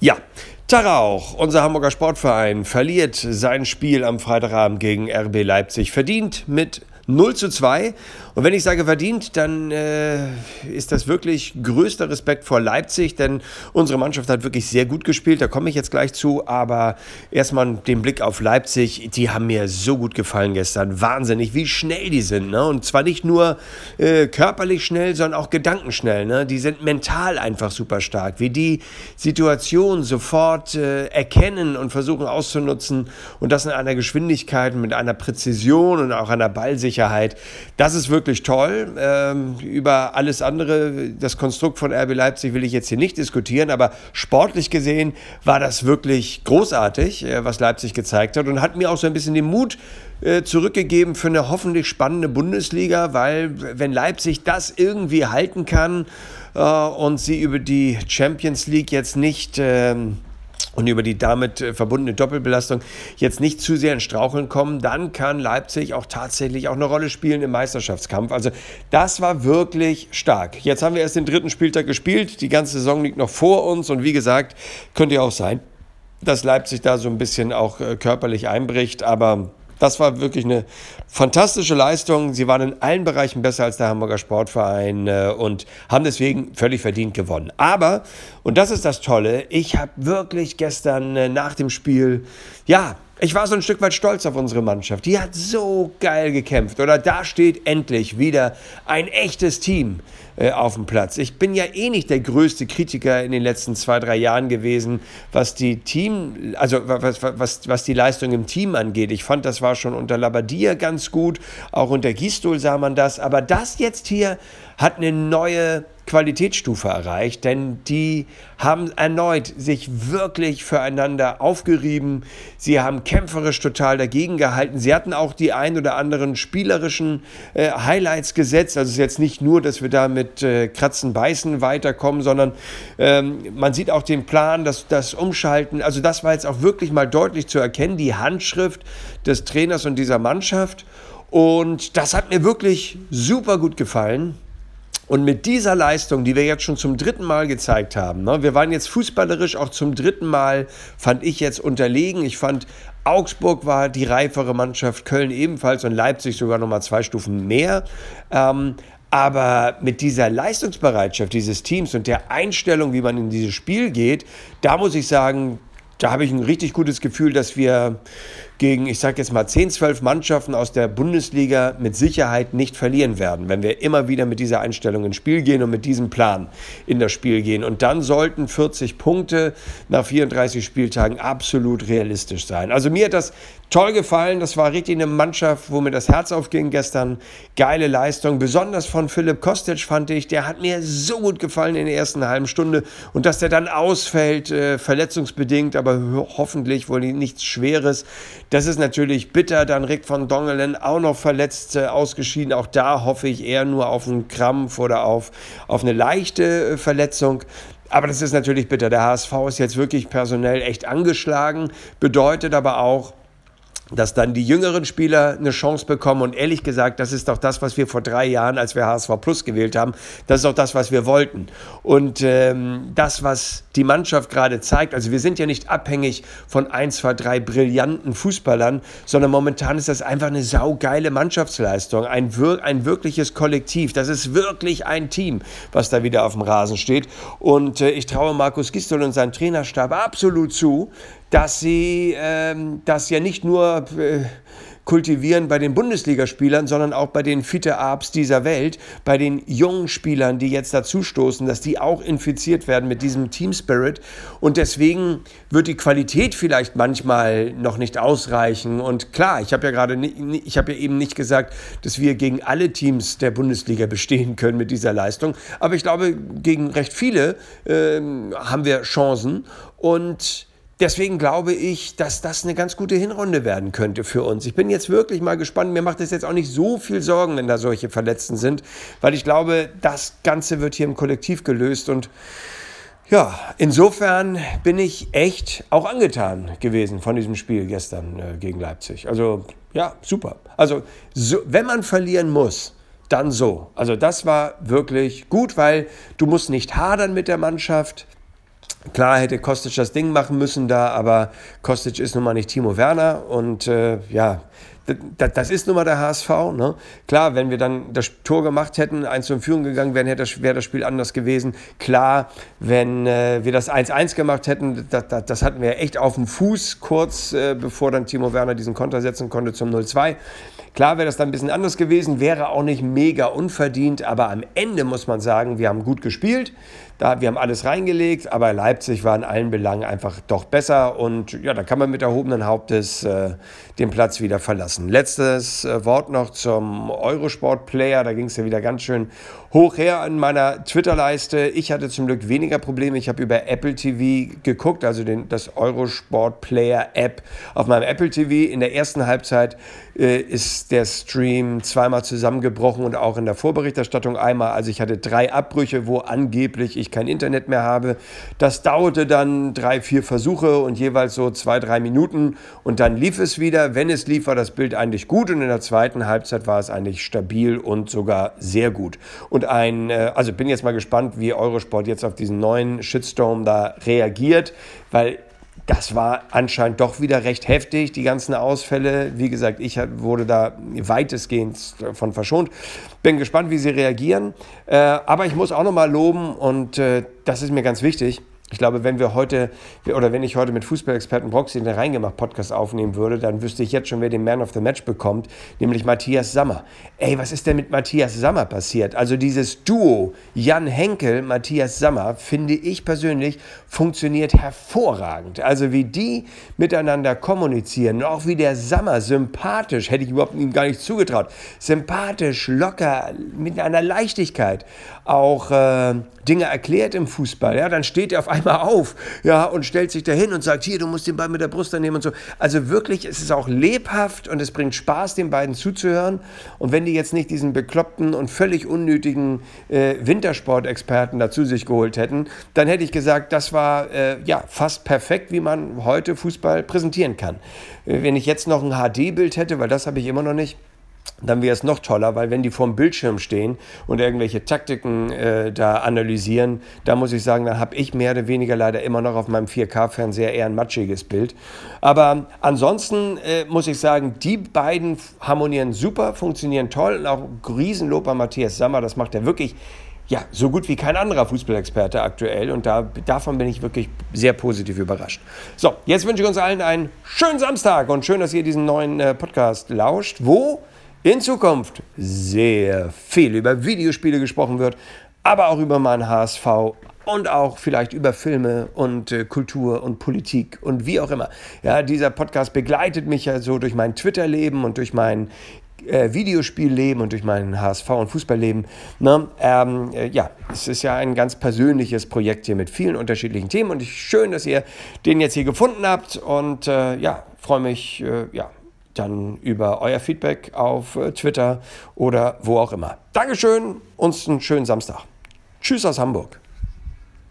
Ja, Tag auch. Unser Hamburger Sportverein verliert sein Spiel am Freitagabend gegen RB Leipzig. Verdient mit 0:2. Und wenn ich sage verdient, dann ist das wirklich größter Respekt vor Leipzig, denn unsere Mannschaft hat wirklich sehr gut gespielt, da komme ich jetzt gleich zu, aber erstmal den Blick auf Leipzig, die haben mir so gut gefallen gestern, wahnsinnig, wie schnell die sind, ne? Und zwar nicht nur körperlich schnell, sondern auch gedankenschnell, ne? Die sind mental einfach super stark, wie die Situation sofort erkennen und versuchen auszunutzen und das in einer Geschwindigkeit, mit einer Präzision und auch einer Ballsicherheit, das ist wirklich toll. Über alles andere, das Konstrukt von RB Leipzig will ich jetzt hier nicht diskutieren, aber sportlich gesehen war das wirklich großartig, was Leipzig gezeigt hat und hat mir auch so ein bisschen den Mut zurückgegeben für eine hoffentlich spannende Bundesliga, weil wenn Leipzig das irgendwie halten kann und sie über die Champions League jetzt nicht und über die damit verbundene Doppelbelastung jetzt nicht zu sehr in Straucheln kommen, dann kann Leipzig auch tatsächlich auch eine Rolle spielen im Meisterschaftskampf. Also das war wirklich stark. Jetzt haben wir erst den 3. Spieltag gespielt, die ganze Saison liegt noch vor uns und wie gesagt, könnte ja auch sein, dass Leipzig da so ein bisschen auch körperlich einbricht, aber das war wirklich eine fantastische Leistung. Sie waren in allen Bereichen besser als der Hamburger Sportverein und haben deswegen völlig verdient gewonnen. Aber, und das ist das Tolle, ich habe wirklich gestern nach dem Spiel, ich war so ein Stück weit stolz auf unsere Mannschaft. Die hat so geil gekämpft. Oder da steht endlich wieder ein echtes Team auf dem Platz. Ich bin ja nicht der größte Kritiker in den letzten 2-3 Jahren gewesen, was die was die Leistung im Team angeht. Ich fand, das war schon unter Labbadia ganz gut. Auch unter Gisdol sah man das. Aber das jetzt hier hat eine neue Qualitätsstufe erreicht, denn die haben erneut sich wirklich füreinander aufgerieben. Sie haben kämpferisch total dagegen gehalten. Sie hatten auch die ein oder anderen spielerischen Highlights gesetzt. Also es ist jetzt nicht nur, dass wir da mit Kratzen, Beißen weiterkommen, sondern man sieht auch den Plan, das Umschalten. Also das war jetzt auch wirklich mal deutlich zu erkennen, die Handschrift des Trainers und dieser Mannschaft. Und das hat mir wirklich super gut gefallen. Und mit dieser Leistung, die wir jetzt schon zum 3. Mal gezeigt haben, ne, wir waren jetzt fußballerisch auch zum 3. Mal, fand ich jetzt unterlegen. Ich fand, Augsburg war die reifere Mannschaft, Köln ebenfalls und Leipzig sogar nochmal 2 Stufen mehr. Aber mit dieser Leistungsbereitschaft dieses Teams und der Einstellung, wie man in dieses Spiel geht, da muss ich sagen, da habe ich ein richtig gutes Gefühl, dass wir gegen, ich sage jetzt mal 10, 12 Mannschaften aus der Bundesliga mit Sicherheit nicht verlieren werden, wenn wir immer wieder mit dieser Einstellung ins Spiel gehen und mit diesem Plan in das Spiel gehen. Und dann sollten 40 Punkte nach 34 Spieltagen absolut realistisch sein. Also mir hat das toll gefallen, das war richtig eine Mannschaft, wo mir das Herz aufging gestern. Geile Leistung, besonders von Filip Kostic fand ich, der hat mir so gut gefallen in der ersten halben Stunde. Und dass der dann ausfällt, verletzungsbedingt, aber hoffentlich wohl nichts Schweres, das ist natürlich bitter. Dann Rick van Dongelen auch noch verletzt, ausgeschieden. Auch da hoffe ich eher nur auf einen Krampf oder auf eine leichte Verletzung. Aber das ist natürlich bitter. Der HSV ist jetzt wirklich personell echt angeschlagen, bedeutet aber auch, dass dann die jüngeren Spieler eine Chance bekommen. Und ehrlich gesagt, das ist doch das, was wir vor 3 Jahren, als wir HSV Plus gewählt haben, das ist auch das, was wir wollten. Und das, was die Mannschaft gerade zeigt, also wir sind ja nicht abhängig von 1, 2, 3 brillanten Fußballern, sondern momentan ist das einfach eine saugeile Mannschaftsleistung, ein wirkliches Kollektiv. Das ist wirklich ein Team, was da wieder auf dem Rasen steht. Und ich traue Markus Gisdol und seinem Trainerstab absolut zu, dass sie das ja nicht nur kultivieren bei den Bundesligaspielern, sondern auch bei den Fiete-Arps dieser Welt, bei den jungen Spielern, die jetzt dazustoßen, dass die auch infiziert werden mit diesem Team-Spirit. Und deswegen wird die Qualität vielleicht manchmal noch nicht ausreichen. Und klar, ich habe ja eben nicht gesagt, dass wir gegen alle Teams der Bundesliga bestehen können mit dieser Leistung. Aber ich glaube, gegen recht viele haben wir Chancen. Und deswegen glaube ich, dass das eine ganz gute Hinrunde werden könnte für uns. Ich bin jetzt wirklich mal gespannt. Mir macht es jetzt auch nicht so viel Sorgen, wenn da solche Verletzten sind, weil ich glaube, das Ganze wird hier im Kollektiv gelöst. Und ja, insofern bin ich echt auch angetan gewesen von diesem Spiel gestern gegen Leipzig. Also ja, super. Also wenn man verlieren muss, dann so. Also das war wirklich gut, weil du musst nicht hadern mit der Mannschaft. Klar hätte Kostic das Ding machen müssen da, aber Kostic ist nun mal nicht Timo Werner und das ist nun mal der HSV. Ne? Klar, wenn wir dann das Tor gemacht hätten, 1 in Führung gegangen wären, wäre das Spiel anders gewesen. Klar, wenn wir das 1-1 gemacht hätten, das hatten wir echt auf dem Fuß, kurz bevor dann Timo Werner diesen Konter setzen konnte zum 0-2. Klar wäre das dann ein bisschen anders gewesen, wäre auch nicht mega unverdient, aber am Ende muss man sagen, wir haben gut gespielt, wir haben alles reingelegt, aber Leipzig war in allen Belangen einfach doch besser und ja, da kann man mit erhobenen Hauptes den Platz wieder verlassen. Letztes Wort noch zum Eurosport-Player, da ging es ja wieder ganz schön hoch her an meiner Twitter-Leiste. Ich hatte zum Glück weniger Probleme, ich habe über Apple TV geguckt, also das Eurosport-Player-App auf meinem Apple TV. In der ersten Halbzeit ist der Stream zweimal zusammengebrochen und auch in der Vorberichterstattung einmal. Also ich hatte 3 Abbrüche, wo angeblich ich kein Internet mehr habe. Das dauerte dann 3, 4 Versuche und jeweils so 2, 3 Minuten und dann lief es wieder. Wenn es lief, war das Bild eigentlich gut und in der zweiten Halbzeit war es eigentlich stabil und sogar sehr gut. Und also bin jetzt mal gespannt, wie Eurosport jetzt auf diesen neuen Shitstorm da reagiert, weil das war anscheinend doch wieder recht heftig, die ganzen Ausfälle. Wie gesagt, ich wurde da weitestgehend von verschont. Bin gespannt, wie sie reagieren. Aber ich muss auch nochmal loben und das ist mir ganz wichtig. Ich glaube, wenn ich heute mit Fußballexperten Broxy in der Reingemacht-Podcast aufnehmen würde, dann wüsste ich jetzt schon, wer den Man of the Match bekommt, nämlich Matthias Sammer. Ey, was ist denn mit Matthias Sammer passiert? Also dieses Duo Jan Henkel, Matthias Sammer, finde ich persönlich, funktioniert hervorragend. Also wie die miteinander kommunizieren und auch wie der Sammer sympathisch, hätte ich überhaupt ihm gar nicht zugetraut, sympathisch, locker, mit einer Leichtigkeit auch Dinge erklärt im Fußball. Ja, dann steht er auf einmal auf, ja, und stellt sich dahin und sagt, hier, du musst den Ball mit der Brust annehmen und so. Also wirklich, es ist auch lebhaft und es bringt Spaß, den beiden zuzuhören. Und wenn die jetzt nicht diesen bekloppten und völlig unnötigen Wintersportexperten dazu sich geholt hätten, dann hätte ich gesagt, das war fast perfekt, wie man heute Fußball präsentieren kann. Wenn ich jetzt noch ein HD-Bild hätte, weil das habe ich immer noch nicht, dann wäre es noch toller, weil wenn die vorm Bildschirm stehen und irgendwelche Taktiken da analysieren, da muss ich sagen, dann habe ich mehr oder weniger leider immer noch auf meinem 4K-Fernseher eher ein matschiges Bild. Aber ansonsten muss ich sagen, die beiden harmonieren super, funktionieren toll und auch Riesenlob an Matthias Sammer, das macht er wirklich so gut wie kein anderer Fußballexperte aktuell und davon bin ich wirklich sehr positiv überrascht. So, jetzt wünsche ich uns allen einen schönen Samstag und schön, dass ihr diesen neuen Podcast lauscht, wo in Zukunft sehr viel über Videospiele gesprochen wird, aber auch über meinen HSV und auch vielleicht über Filme und Kultur und Politik und wie auch immer. Ja, dieser Podcast begleitet mich ja so durch mein Twitter-Leben und durch mein Videospielleben und durch mein HSV- und Fußballleben. Ne? Es ist ja ein ganz persönliches Projekt hier mit vielen unterschiedlichen Themen und schön, dass ihr den jetzt hier gefunden habt und freue mich, dann über euer Feedback auf Twitter oder wo auch immer. Dankeschön und einen schönen Samstag. Tschüss aus Hamburg.